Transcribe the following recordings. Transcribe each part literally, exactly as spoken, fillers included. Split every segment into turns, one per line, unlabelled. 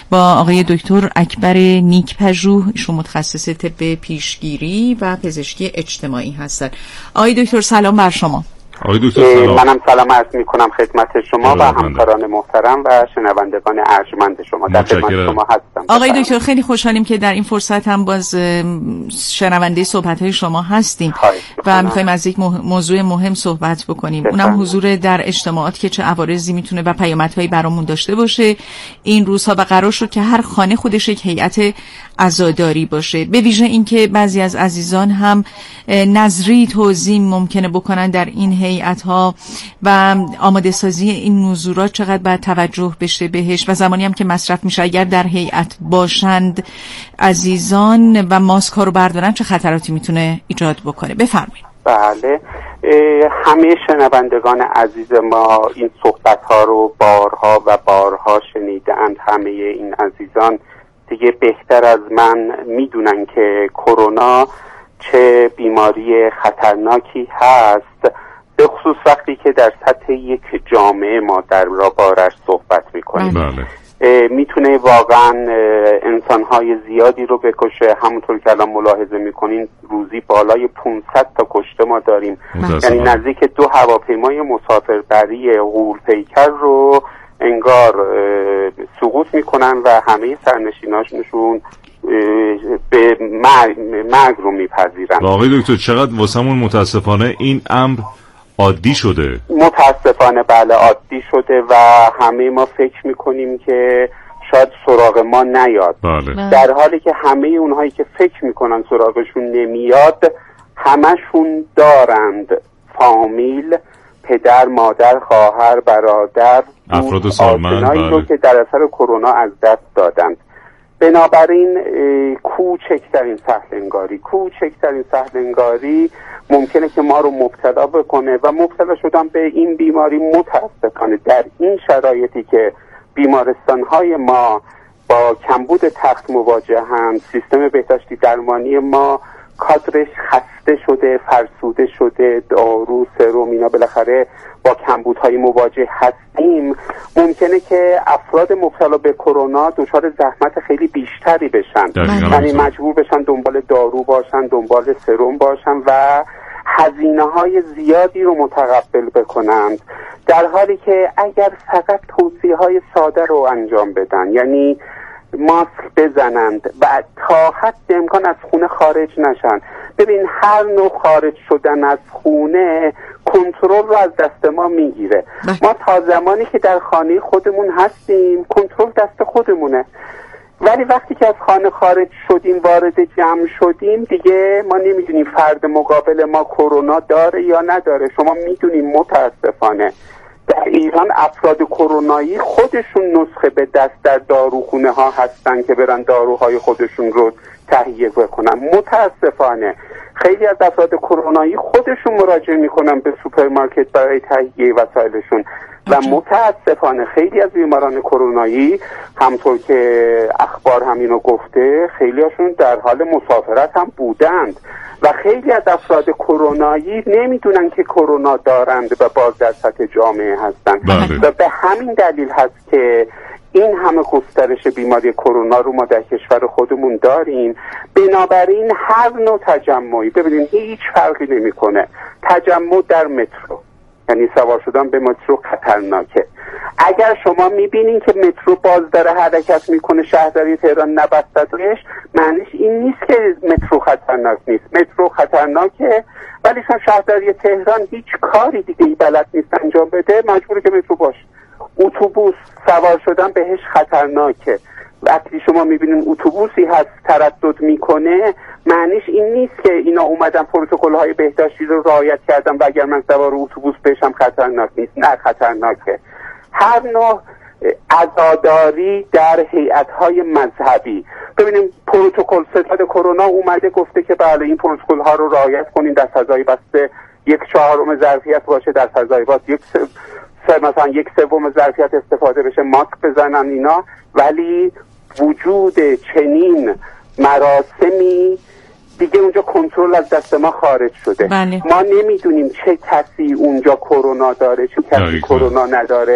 با آقای دکتر اکبر نیک‌پژوه، ایشون متخصص طب پیشگیری و پزشکی اجتماعی هستند. آقای دکتر سلام بر شما.
آقای دکتر سلام.
منم سلام عرض می‌کنم خدمت شما و همکاران محترم و شنوندگان ارجمند شما. در خدمت شما هستم.
آقای دکتر خیلی خوشحالیم که در این فرصت هم باز شنونده صحبت‌های شما هستیم و می‌خوایم از یک موضوع مهم صحبت بکنیم. بفرم. اونم حضور در اجتماعات که چه عوارضی میتونه و پیامدهایی برامون داشته باشه این روزها و قرار شد که هر خانه خودش یک هیئت عزاداری باشه. به ویژه اینکه بعضی از عزیزان هم نظری توضیح ممکنه بکنن در این هیئت‌ها و آماده سازی این نزورات چقدر باید توجه بشه بهش و زمانی هم که مصرف میشه اگر در هیئت باشند عزیزان و ماسک ها رو بردارن چه خطراتی میتونه ایجاد بکنه. بفرمایید.
بله، همه شنوندگان عزیز ما این صحبت ها رو بارها و بارها شنیدند. همه این عزیزان دیگه بهتر از من میدونن که کرونا چه بیماری خطرناکی هست، به خصوص وقتی که در سطح یک جامعه ما در بارش صحبت میکنیم.
بله.
میتونه واقعا انسانهای زیادی رو بکشه. همونطور که الان ملاحظه میکنین روزی بالای پانصد تا کشته ما داریم، یعنی نزدیک دو هواپیمای مسافربری غول‌پیکر رو انگار سقوط میکنن و همه سرنشیناشون به مرگ رو میپذیرن.
آقای دکتر چقدر واسمون متاسفانه این امر عادی شده.
متاسفانه بله عادی شده و همه ما فکر میکنیم که شاید سراغ ما نیاد.
بله.
در حالی که همه اونهایی که فکر میکنن سراغشون نمیاد همشون دارند فامیل، پدر، مادر، خواهر، برادر،
افراد سالمند
بله. رو که در اثر کرونا از دست دادند. بنابراین کوچکترین سهلنگاری کوچکترین سهلنگاری ممکنه که ما رو مبتلا بکنه و مبتلا شدن به این بیماری متاسفانه در این شرایطی که بیمارستان‌های ما با کمبود تخت مواجهند، سیستم بهداشتی درمانی ما کادرش خسته شده، فرسوده شده، دارو، سرم اینا بالاخره با کمبودهای مواجه هستیم، ممکنه که افراد مبتلا به کرونا دچار زحمت خیلی بیشتری بشن، یعنی مجبور بشن دنبال دارو باشن، دنبال سرم باشن و هزینه های زیادی رو متقبل بکنند، در حالی که اگر فقط توصیه های ساده رو انجام بدن، یعنی ماسک بزنند و تا حد امکان از خونه خارج نشن. ببین هر نوع خارج شدن از خونه کنترل رو از دست ما میگیره. ما تا زمانی که در خانه خودمون هستیم کنترل دست خودمونه، ولی وقتی که از خانه خارج شدیم وارد جمع شدیم دیگه ما نمیدونیم فرد مقابل ما کرونا داره یا نداره. شما میدونیم متاسفانه در ایران افراد کرونایی خودشون نسخه به دست در داروخونه ها هستن که برن داروهای خودشون رو تهیه بکنن. متاسفانه خیلی از افراد کرونایی خودشون مراجعه میکنن به سوپرمارکت برای تهیه وسایلشون و متاسفانه خیلی از بیماران کرونایی همطور که اخبار همینو گفته خیلی هاشون در حال مسافرت هم بودند و خیلی از افراد کرونایی نمیدونن که کرونا دارند و باز در سطح جامعه هستند و به همین دلیل هست که این همه گسترش بیماری کرونا رو ما در کشور خودمون داریم. بنابراین هر نوع تجمعی ببینید هیچ فرقی نمیکنه. تجمع در مترو یعنی سوار شدن به مترو خطرناکه. اگر شما میبینین که مترو باز داره حرکت میکنه شهرداری تهران نبستتش، معنیش این نیست که مترو خطرناک نیست. مترو خطرناکه ولی شهرداری تهران هیچ کاری دیگه ای بلد نیست انجام بده، مجبوره که مترو باشه. اتوبوس سوار شدن بهش خطرناکه. وقتی شما میبینین اتوبوسی هست تردد میکنه معنیش این نیست که اینا اومدن پروتکل های بهداشتی رو رعایت کردن و اگر من سوار اتوبوس بشم خطرناک نیست. نه خطرناکه. هر نوع عزاداری در هیئت‌های مذهبی ببینیم پروتکل ستاد کرونا اومده گفته که بله این پروتکل ها رو رعایت کنین، در فضای بسته یک چهارم ظرفیت باشه، در فضای باز یک مثلا یک سوم ظرفیت استفاده بشه، ماسک بزنن اینا، ولی وجود چنین مراسمی دیگه اونجا کنترل از دست ما خارج شده.
بله.
ما نمیدونیم چه کسی اونجا کرونا داره چه کسی کرونا نداره.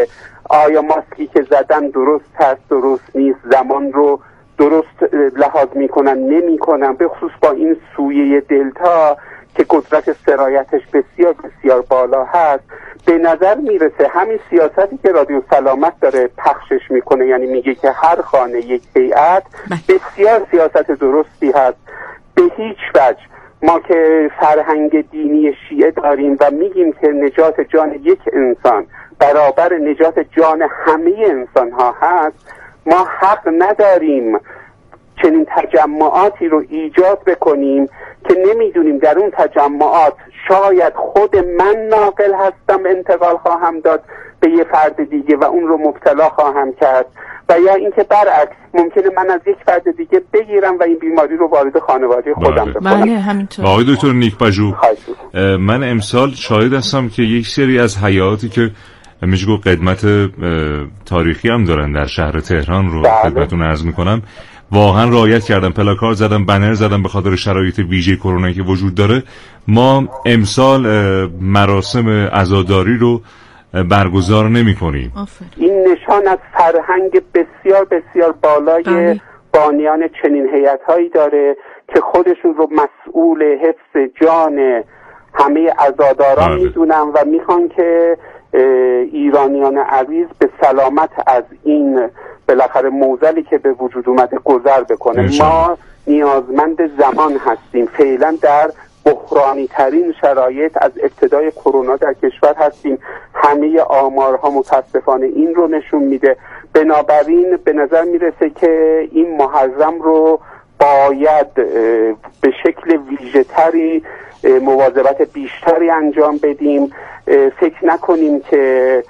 آیا ماسکی که زدن درست هست درست نیست، زمان رو درست لحاظ میکنن نمیکنن، به خصوص با این سویه دلتا که قدرت سرایتش بسیار بسیار بالا هست. به نظر میرسه همین سیاستی که رادیو سلامت داره پخشش میکنه، یعنی میگه که هر خانه یک هیئت، بسیار سیاست درستی هست. به هیچ وجه ما که فرهنگ دینی شیعه داریم و میگیم که نجات جان یک انسان برابر نجات جان همه انسان ها هست، ما حق نداریم چنین تجمعاتی رو ایجاد بکنیم که نمیدونیم در اون تجمعات شاید خود من ناقل هستم انتقال خواهم داد به یه فرد دیگه و اون رو مبتلا خواهم کرد، و یا اینکه برعکس ممکنه من از یک فرد دیگه بگیرم و این بیماری رو وارد خانواده خودم بکنم.
بله همینطور.
آقای دکتر نیک‌پژوه، من امسال شاهد هستم که یک سری از حیاتی که میشه گفت قدمت تاریخی هم دارن در شهر تهران رو خدمتتون عرض میکنم، واقعا رعایت کردن، پلاکار زدن، بنر زدن به خاطر شرایط ویژه کرونا که وجود داره. ما امسال مراسم عزاداری رو برگزار نمی کنیم.
این نشان از فرهنگ بسیار بسیار بالای بله. بانیان چنین هیئت‌هایی داره که خودشون رو مسئول حفظ جان همه عزاداران بله. میدونن و میخوان که ایرانیان عزیز به سلامت از این بالاخره موزلی که به وجود اومده گذر بکنه. ما نیازمند زمان هستیم، فعلا در بحرانی ترین شرایط از ابتدای کرونا در کشور هستیم، همه آمارها متاسفانه این رو نشون میده. بنابراین به نظر میرسه که این محرم رو باید به شکل ویژه تری مواظبت بیشتری انجام بدیم. فکر نکنیم که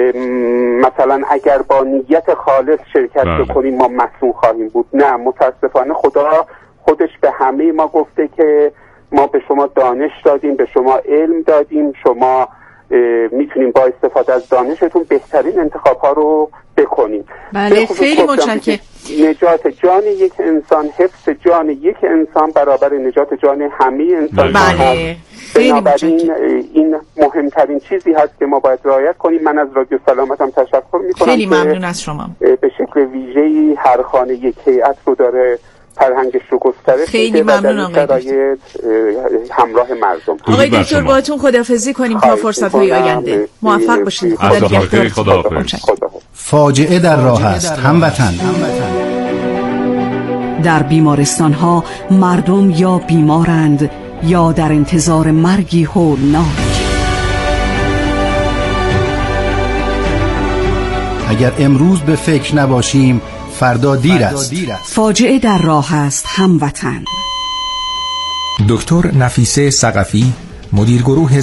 مثلا اگر با نیت خالص شرکت بکنیم ما مسئول خواهیم بود. نه، متاسفانه خدا خودش به همه ما گفته که ما به شما دانش دادیم، به شما علم دادیم، شما میتونیم با استفاده از دانشتون بهترین انتخاب ها رو بکنیم.
بله خیلی متشکرم.
نجات جان یک انسان، حفظ جان یک انسان برابر نجات جان همه انسان.
بله
بنابراین این مهمترین چیزی هست که ما باید رعایت کنیم. من از رادیو سلامت هم تشکر میکنم.
خیلی ممنون از شما.
به شکل ویژه‌ای هر خانه یک هیئت رو داره فرهنگش رو گسترش
خیلی ممنون آقای
همراه مردم.
آقای دکتر باهاتون خداحافظی کنیم تا فرصت‌های آینده. موفق باشید.
خدا نگهدار. خداحافظ.
فاجعه در راه است هموطن.
در بیمارستان‌ها مردم یا بیمارند یا در انتظار مرگی هولناک.
اگر امروز به فکر نباشیم فردا دیر است.
فاجعه در راه است هموطن.
دکتر نفیسه ثقفی، مدیر گروه